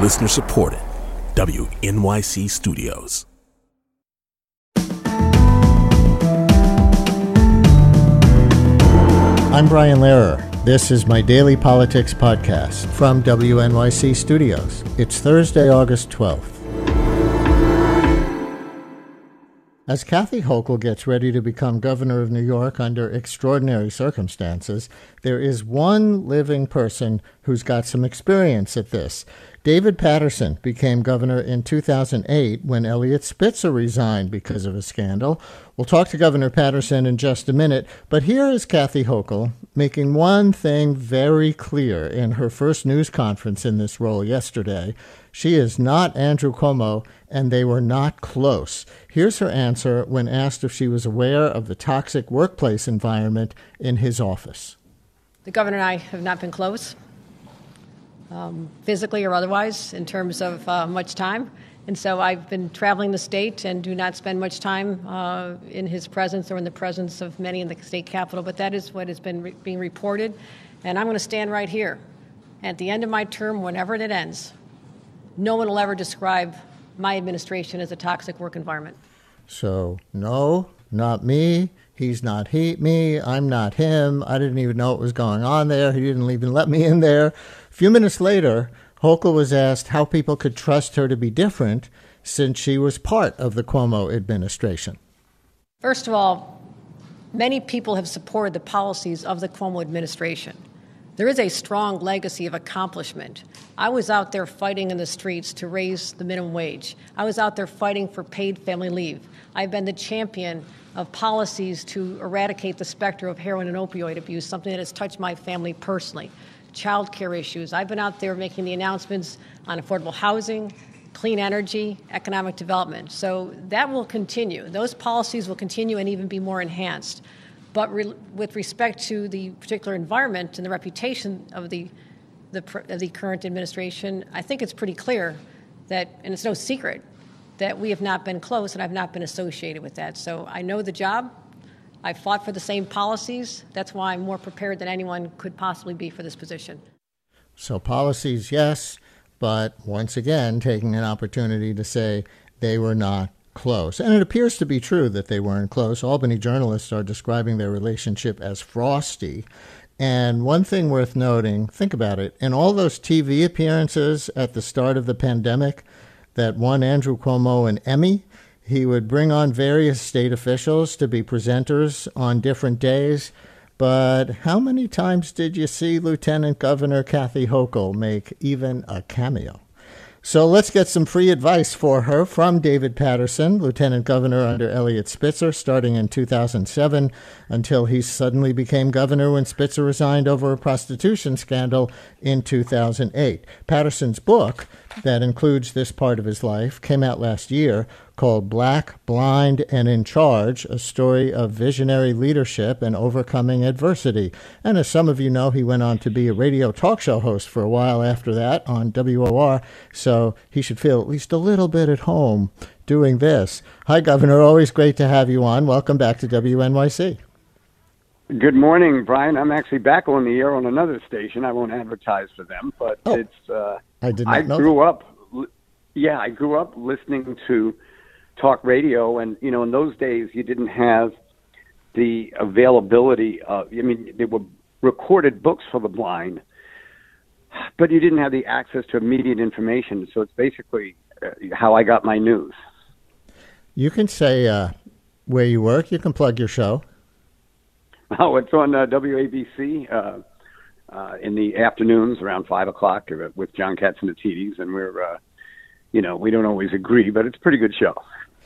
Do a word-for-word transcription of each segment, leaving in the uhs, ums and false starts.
Listener supported. W N Y C Studios. I'm Brian Lehrer. This is my daily politics podcast from W N Y C Studios. It's Thursday, August twelfth. As Kathy Hochul gets ready to become governor of New York under extraordinary circumstances, there is one living person who's got some experience at this. David Paterson became governor in two thousand eight when Eliot Spitzer resigned because of a scandal. We'll talk to Governor Paterson in just a minute, but here is Kathy Hochul making one thing very clear in her first news conference in this role yesterday. She is not Andrew Cuomo, and they were not close. Here's her answer when asked if she was aware of the toxic workplace environment in his office. The governor and I have not been close, um, physically or otherwise, in terms of uh, much time. And so I've been traveling the state and do not spend much time uh, in his presence or in the presence of many in the state capitol. But that is what has been re- being reported. And I'm going to stand right here. At the end of my term, whenever it ends, no one will ever describe my administration as a toxic work environment. So, no, not me. He's not he, me. I'm not him. I didn't even know what was going on there. He didn't even let me in there. A few minutes later, Hochul was asked how people could trust her to be different since she was part of the Cuomo administration. First of all, many people have supported the policies of the Cuomo administration. There is a strong legacy of accomplishment. I was out there fighting in the streets to raise the minimum wage. I was out there fighting for paid family leave. I've been the champion of policies to eradicate the specter of heroin and opioid abuse, something that has touched my family personally. Child care issues. I've been out there making the announcements on affordable housing, clean energy, economic development. So that will continue. Those policies will continue and even be more enhanced. But re- with respect to the particular environment and the reputation of the, the of the current administration, I think it's pretty clear that, and it's no secret, that we have not been close and I've not been associated with that. So I know the job. I fought for the same policies. That's why I'm more prepared than anyone could possibly be for this position. So policies, yes, but once again, taking an opportunity to say they were not close. And it appears to be true that they weren't close. Albany journalists are describing their relationship as frosty. And one thing worth noting, think about it, in all those T V appearances at the start of the pandemic that won Andrew Cuomo an Emmy, he would bring on various state officials to be presenters on different days. But how many times did you see Lieutenant Governor Kathy Hochul make even a cameo? So let's get some free advice for her from David Paterson, Lieutenant Governor under Eliot Spitzer, starting in two thousand seven until he suddenly became governor when Spitzer resigned over a prostitution scandal in two thousand eight. Paterson's book, that includes this part of his life, came out last year, called Black, Blind, and in Charge, a story of visionary leadership and overcoming adversity. And as some of you know, he went on to be a radio talk show host for a while after that on W O R, so he should feel at least a little bit at home doing this. Hi, Governor. Always great to have you on. Welcome back to W N Y C. Good morning, Brian. I'm actually back on the air on another station. I won't advertise for them, but oh, it's. Uh, I did not I know grew that. up. Yeah, I grew up listening to talk radio, and you know, in those days, you didn't have the availability of. I mean, there were recorded books for the blind, but you didn't have the access to immediate information. So it's basically uh, how I got my news. You can say uh, where you work. You can plug your show. Oh, it's on uh, W A B C uh, uh, in the afternoons around five o'clock with John Katsimatidis, and we're, uh, you know, we don't always agree, but it's a pretty good show.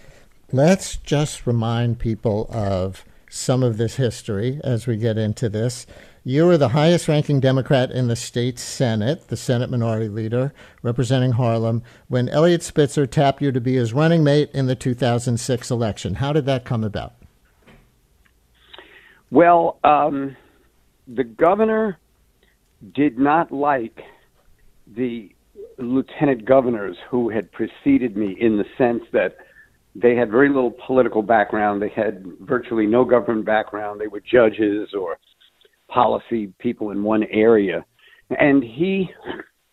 Let's just remind people of some of this history as we get into this. You were the highest-ranking Democrat in the state Senate, the Senate Minority Leader, representing Harlem, when Eliot Spitzer tapped you to be his running mate in the two thousand six election. How did that come about? Well, um, the governor did not like the lieutenant governors who had preceded me in the sense that they had very little political background. They had virtually no government background. They were judges or policy people in one area. And he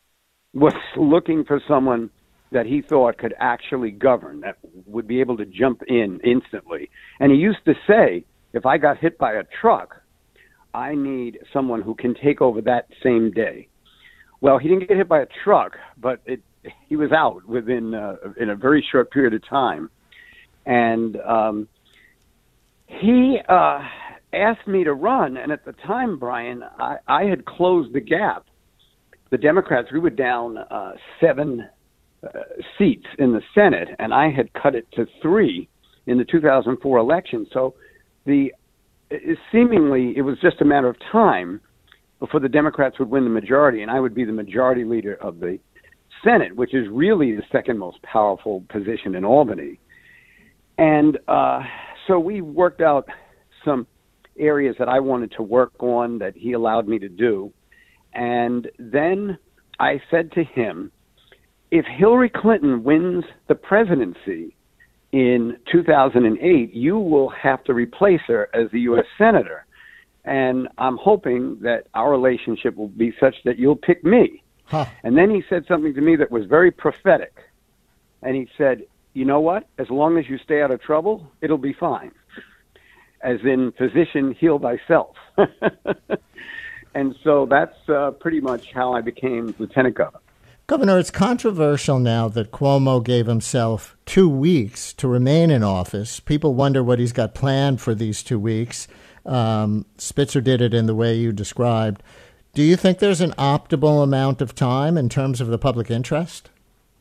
was looking for someone that he thought could actually govern, that would be able to jump in instantly. And he used to say, if I got hit by a truck, I need someone who can take over that same day. Well, he didn't get hit by a truck, but it, he was out within uh, in a very short period of time. And um, he uh, asked me to run, and at the time, Brian, I, I had closed the gap. The Democrats, we were down uh, seven uh, seats in the Senate, and I had cut it to three in the two thousand four election. So the it, seemingly it was just a matter of time before the Democrats would win the majority, and I would be the majority leader of the Senate, which is really the second most powerful position in Albany. And uh, so we worked out some areas that I wanted to work on that he allowed me to do. And then I said to him, if Hillary Clinton wins the presidency in two thousand eight, you will have to replace her as the U S Senator. And I'm hoping that our relationship will be such that you'll pick me. Huh. And then he said something to me that was very prophetic. And he said, you know what? As long as you stay out of trouble, it'll be fine. As in, physician, heal thyself. And so that's uh, pretty much how I became lieutenant governor. Governor, it's controversial now that Cuomo gave himself two weeks to remain in office. People wonder what he's got planned for these two weeks. Um, Spitzer did it in the way you described. Do you think there's an optimal amount of time in terms of the public interest?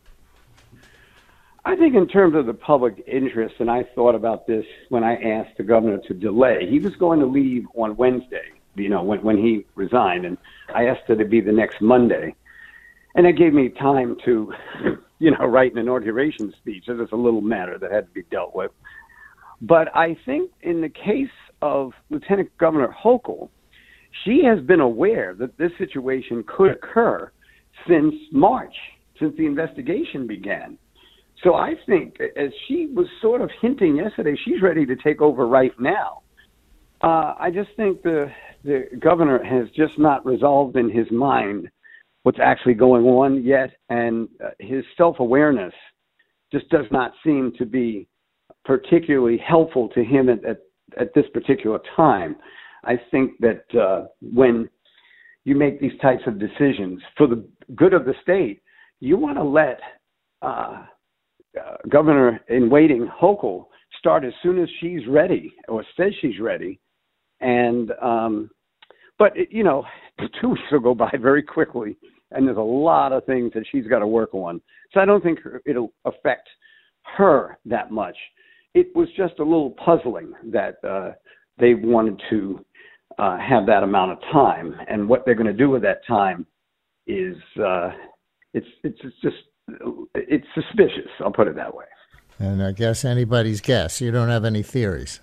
I think in terms of the public interest, and I thought about this when I asked the governor to delay, he was going to leave on Wednesday, you know, when, when he resigned, and I asked it to be the next Monday. And it gave me time to, you know, write an inauguration speech. So there's a little matter that had to be dealt with. But I think in the case of Lieutenant Governor Hochul, she has been aware that this situation could occur since March, since the investigation began. So I think, as she was sort of hinting yesterday, she's ready to take over right now. Uh, I just think the the governor has just not resolved in his mind what's actually going on yet, and uh, his self-awareness just does not seem to be particularly helpful to him at, at, at this particular time. I think that uh, when you make these types of decisions for the good of the state, you want to let uh, uh, Governor in waiting Hochul start as soon as she's ready or says she's ready. And um, but it, you know, two weeks will go by very quickly, and there's a lot of things that she's got to work on. So I don't think it'll affect her that much. It was just a little puzzling that uh, they wanted to uh, have that amount of time, and what they're going to do with that time is uh, it's it's it's just it's suspicious. I'll put it that way. And I guess anybody's guess. You don't have any theories.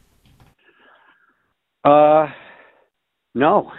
Uh, no.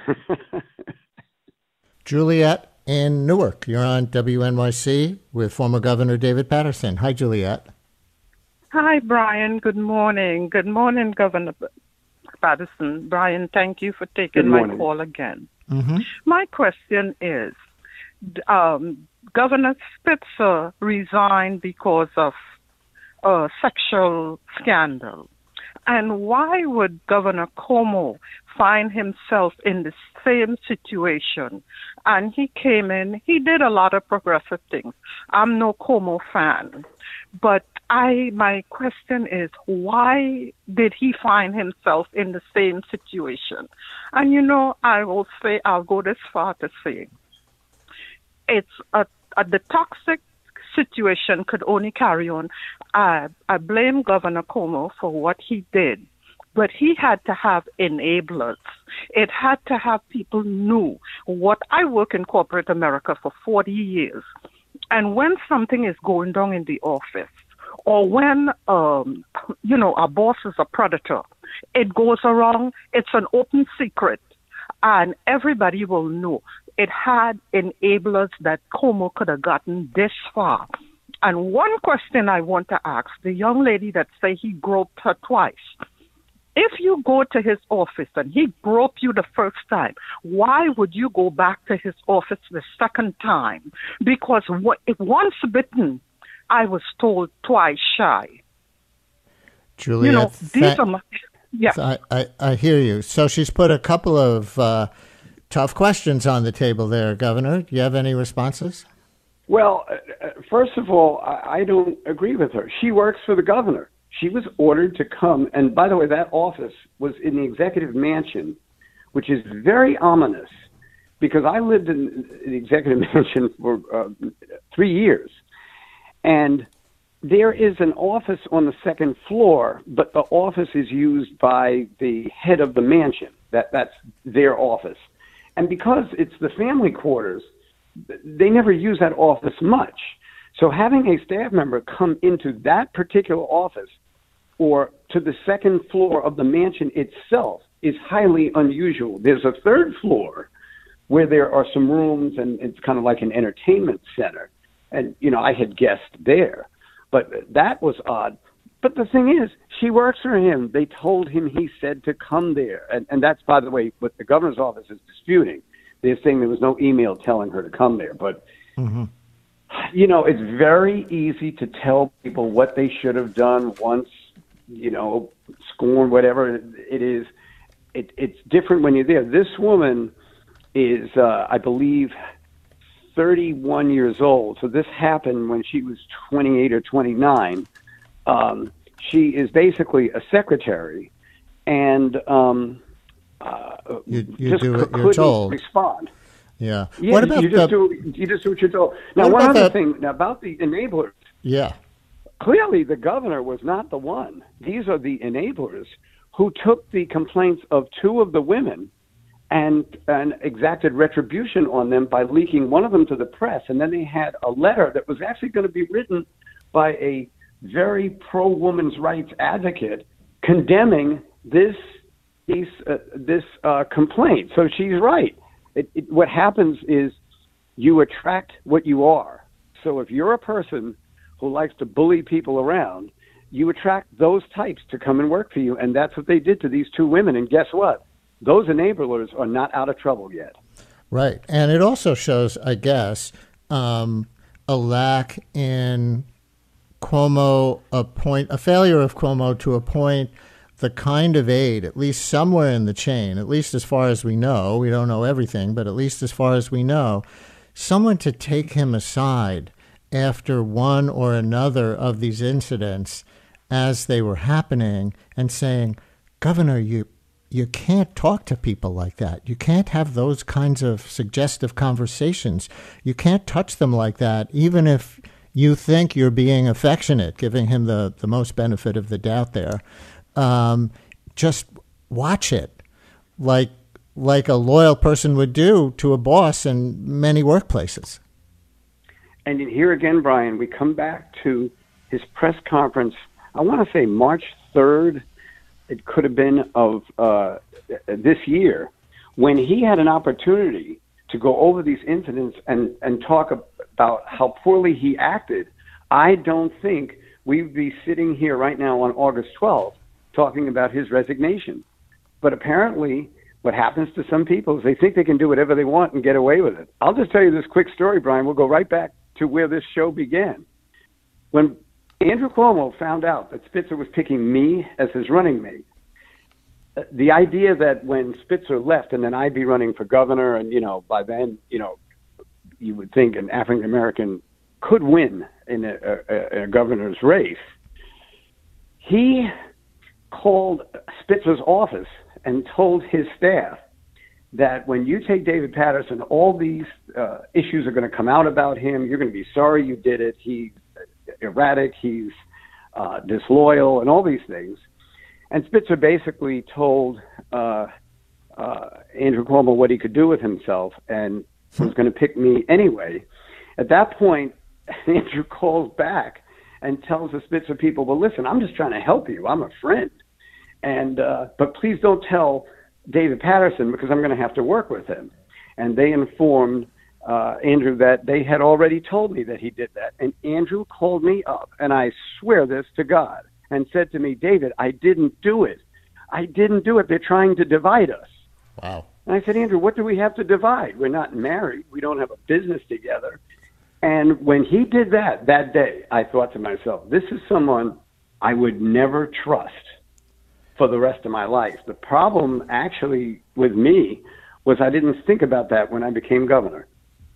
Juliet in Newark, you're on W N Y C with former Governor David Paterson. Hi, Juliet. Hi, Brian. Good morning. Good morning, Governor Paterson. Brian, thank you for taking my call again. Mm-hmm. My question is, um, Governor Spitzer resigned because of a sexual scandal. And why would Governor Cuomo find himself in the same situation? And he came in, he did a lot of progressive things. I'm no Cuomo fan. But I, my question is, why did he find himself in the same situation? And, you know, I will say, I'll go this far to say, it's a, a the toxic situation could only carry on. I, I blame Governor Cuomo for what he did, but he had to have enablers. It had to have people knew what I work in corporate America for forty years. And when something is going down in the office, or when, um, you know, a boss is a predator, it goes around, it's an open secret, and everybody will know. It had enablers that Cuomo could have gotten this far. And one question I want to ask, the young lady that say he groped her twice, if you go to his office and he groped you the first time, why would you go back to his office the second time? Because if once bitten, I was told twice shy. Juliet, you know, these are my, yeah. I, I, I hear you. So she's put a couple of uh, tough questions on the table there, Governor. Do you have any responses? Well, uh, first of all, I, I don't agree with her. She works for the governor. She was ordered to come, and by the way, that office was in the executive mansion, which is very ominous, because I lived in the executive mansion for uh, three years, and there is an office on the second floor, but the office is used by the head of the mansion. That that's their office, and because it's the family quarters, they never use that office much. So having a staff member come into that particular office or to the second floor of the mansion itself is highly unusual. There's a third floor where there are some rooms, and it's kind of like an entertainment center. And, you know, I had guests there, but that was odd. But the thing is, she works for him. They told him he said to come there. And, and that's, by the way, what the governor's office is disputing. They're saying there was no email telling her to come there. But, mm-hmm. you know, it's very easy to tell people what they should have done once, you know, scorn, whatever it is. It, it's different when you're there. This woman is, uh, I believe, thirty-one years old. So this happened when she was twenty-eight or twenty-nine. Um, she is basically a secretary, and um, uh, you, you just do what c- you're told. Respond. Yeah. Yeah. What about you just the, do you just do what you're told. Now, what one about other that, thing now, about the enablers. Yeah. Clearly, the governor was not the one. These are the enablers who took the complaints of two of the women and, and exacted retribution on them by leaking one of them to the press. And then they had a letter that was actually going to be written by a very pro-women's rights advocate condemning this these, uh, this uh, complaint. So she's right. It, it, what happens is you attract what you are. So if you're a person who likes to bully people around, you attract those types to come and work for you. And that's what they did to these two women. And guess what? Those enablers are not out of trouble yet. Right. And it also shows, I guess, um, a lack in Cuomo, appoint, a failure of Cuomo to appoint the kind of aide, at least somewhere in the chain, at least as far as we know, we don't know everything, but at least as far as we know, someone to take him aside after one or another of these incidents as they were happening and saying, Governor, you you can't talk to people like that. You can't have those kinds of suggestive conversations. You can't touch them like that, even if you think you're being affectionate, giving him the, the most benefit of the doubt there. Um, just watch it like like a loyal person would do to a boss in many workplaces. And here again, Brian, we come back to his press conference, I want to say March third, it could have been of uh, this year, when he had an opportunity to go over these incidents and, and talk about how poorly he acted. I don't think we'd be sitting here right now on August twelfth talking about his resignation. But apparently what happens to some people is they think they can do whatever they want and get away with it. I'll just tell you this quick story, Brian. We'll go right back to where this show began. When Andrew Cuomo found out that Spitzer was picking me as his running mate, the idea that when Spitzer left and then I'd be running for governor and, you know, by then, you know, you would think an African-American could win in a, a, a governor's race, he called Spitzer's office and told his staff that when you take David Paterson, all these uh, issues are going to come out about him. You're going to be sorry you did it. He's erratic. He's uh, disloyal and all these things. And Spitzer basically told uh, uh, Andrew Cuomo what he could do with himself and was going to pick me anyway. At that point, Andrew calls back and tells the Spitzer people, well, listen, I'm just trying to help you. I'm a friend. And uh, but please don't tell David Paterson because I'm going to have to work with him. And they informed uh, Andrew that they had already told me that he did that. And Andrew called me up, and I swear this to God, and said to me, David, I didn't do it. I didn't do it. They're trying to divide us. Wow. And I said, Andrew, what do we have to divide? We're not married. We don't have a business together. And when he did that, that day, I thought to myself, this is someone I would never trust for the rest of my life. The problem actually with me was I didn't think about that when I became governor.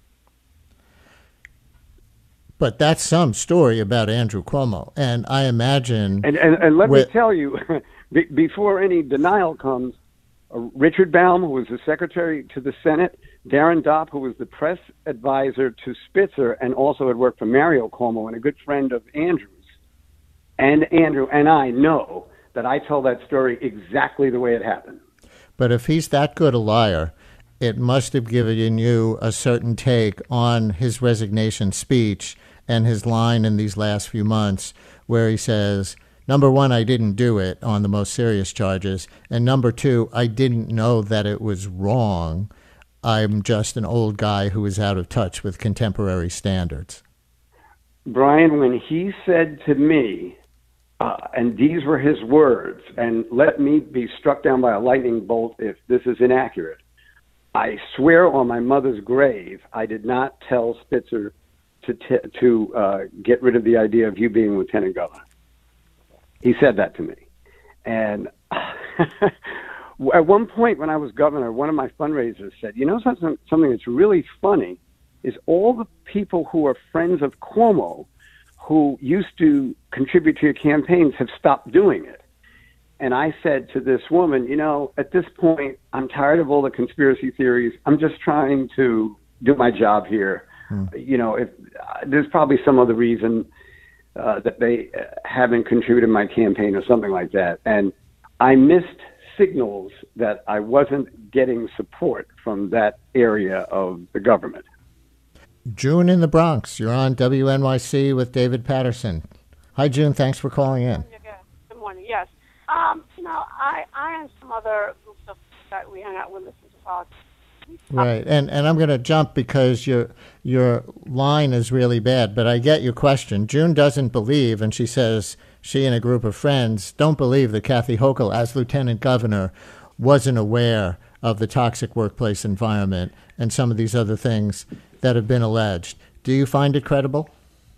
But that's some story about Andrew Cuomo. And I imagine... And, and, and let with, me tell you, be, before any denial comes, uh, Richard Baum, who was the secretary to the Senate, Darren Dopp, who was the press advisor to Spitzer and also had worked for Mario Cuomo and a good friend of Andrew's, and Andrew and I know that I tell that story exactly the way it happened. But if he's that good a liar, it must have given you a certain take on his resignation speech and his line in these last few months where he says, number one, I didn't do it on the most serious charges, and number two, I didn't know that it was wrong. I'm just an old guy who is out of touch with contemporary standards. Brian, when he said to me, uh, and these were his words, and let me be struck down by a lightning bolt if this is inaccurate, I swear on my mother's grave, I did not tell Spitzer to t- to uh, get rid of the idea of you being lieutenant governor. He said that to me. And at one point when I was governor, one of my fundraisers said, you know something, something that's really funny is all the people who are friends of Cuomo who used to contribute to your campaigns have stopped doing it. And I said to this woman, you know, at this point, I'm tired of all the conspiracy theories. I'm just trying to do my job here. Hmm. You know, if uh, there's probably some other reason uh, that they uh, haven't contributed to my campaign or something like that. And I missed signals that I wasn't getting support from that area of the government. June in the Bronx, you're on W N Y C with David Patterson. Hi, June. Thanks for calling in. Good morning. Yes. Um, you know, I, I and some other groups of that we hang out with listen to politics. Right, and and I'm going to jump because your your line is really bad, but I get your question. June doesn't believe, and she says she and a group of friends don't believe that Kathy Hochul, as lieutenant governor, wasn't aware of the toxic workplace environment and some of these other things that have been alleged. Do you find it credible?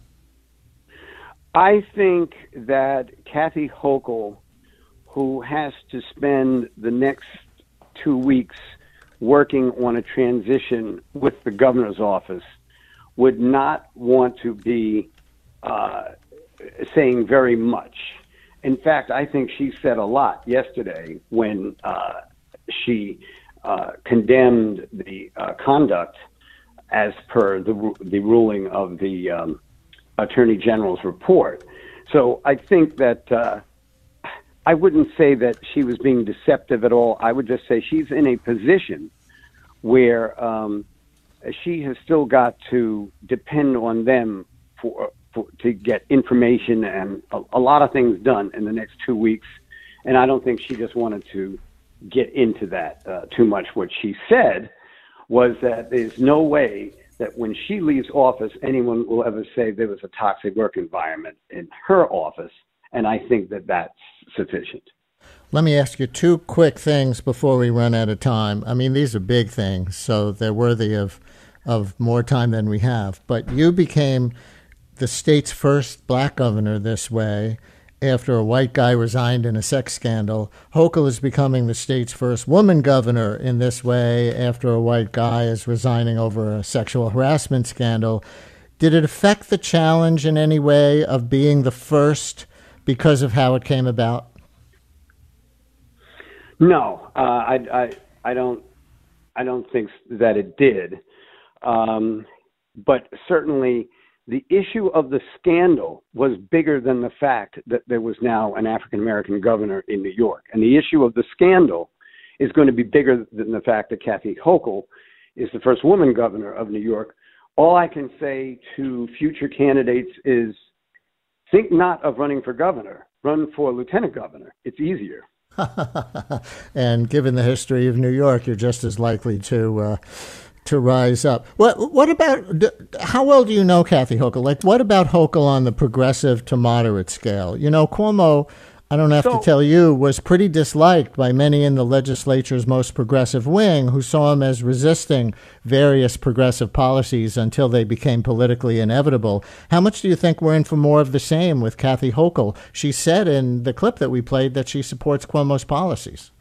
I think that Kathy Hochul, who has to spend the next two weeks working on a transition with the governor's office, would not want to be uh, saying very much. In fact, I think she said a lot yesterday when uh, she uh, condemned the uh, conduct as per the, the ruling of the um, Attorney General's report. So I think that uh, I wouldn't say that she was being deceptive at all. I would just say she's in a position where um, she has still got to depend on them for, for to get information and a, a lot of things done in the next two weeks. And I don't think she just wanted to get into that uh, too much. What she said was that there's no way that when she leaves office, anyone will ever say there was a toxic work environment in her office. And I think that that's sufficient. Let me ask you two quick things before we run out of time. I mean, these are big things, so they're worthy of of more time than we have. But you became the state's first black governor this way after a white guy resigned in a sex scandal. Hochul is becoming the state's first woman governor in this way after a white guy is resigning over a sexual harassment scandal. Did it affect the challenge in any way of being the first because of how it came about? No, uh, I, I, I don't, I don't think that it did. Um, but certainly the issue of the scandal was bigger than the fact that there was now an African-American governor in New York. And the issue of the scandal is going to be bigger than the fact that Kathy Hochul is the first woman governor of New York. All I can say to future candidates is think not of running for governor, run for lieutenant governor. It's easier. And given the history of New York, you're just as likely to uh, to rise up. What what about, how well do you know Kathy Hochul? Like, what about Hochul on the progressive to moderate scale? You know, Cuomo, I don't have So- to tell you, was pretty disliked by many in the legislature's most progressive wing who saw him as resisting various progressive policies until they became politically inevitable. How much do you think we're in for more of the same with Kathy Hochul? She said in the clip that we played that she supports Cuomo's policies.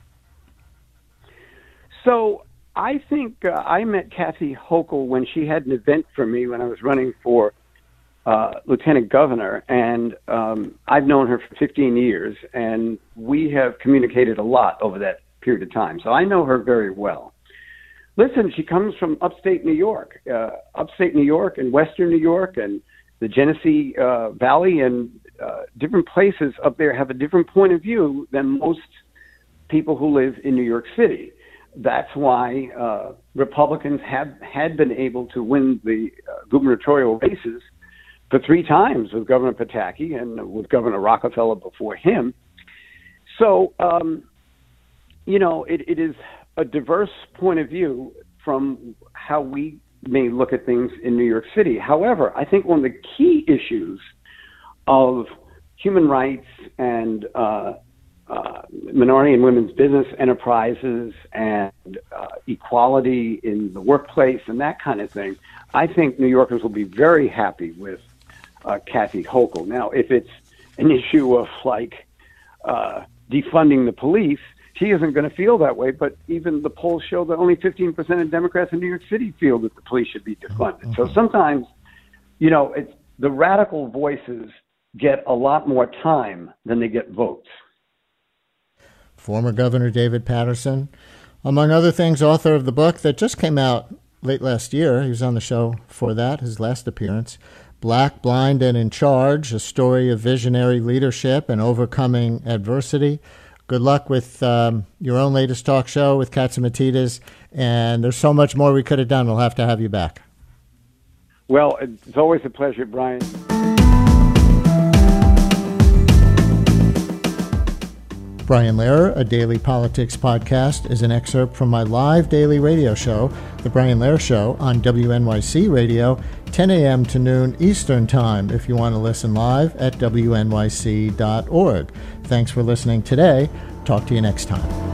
So I think uh, I met Kathy Hochul when she had an event for me when I was running for uh, lieutenant governor, and um, I've known her for fifteen years, and we have communicated a lot over that period of time. So I know her very well. Listen, she comes from upstate New York, uh, upstate New York and western New York and the Genesee uh, Valley, and uh, different places up there have a different point of view than most people who live in New York City. That's why uh, Republicans have had been able to win the uh, gubernatorial races for three times with Governor Pataki and with Governor Rockefeller before him. So, um, you know, it, it is a diverse point of view from how we may look at things in New York City. However, I think one of the key issues of human rights and uh, uh, minority and women's business enterprises and uh, equality in the workplace and that kind of thing, I think New Yorkers will be very happy with uh, Kathy Hochul. Now, if it's an issue of like uh, defunding the police, she isn't going to feel that way, but even the polls show that only fifteen percent of Democrats in New York City feel that the police should be defunded. Mm-hmm. So sometimes, you know, it's, the radical voices get a lot more time than they get votes. Former Governor David Paterson, among other things, author of the book that just came out late last year. He was on the show for that, his last appearance. Black, Blind, and in Charge, a story of visionary leadership and overcoming adversity. Good luck with um, your own latest talk show with Catsimatidis, and there's so much more we could have done. We'll have to have you back. Well, it's always a pleasure, Brian. Brian Lehrer, a daily politics podcast, is an excerpt from my live daily radio show, The Brian Lehrer Show, on W N Y C Radio, ten a.m. to noon Eastern Time, if you want to listen live at W N Y C dot org. Thanks for listening today. Talk to you next time.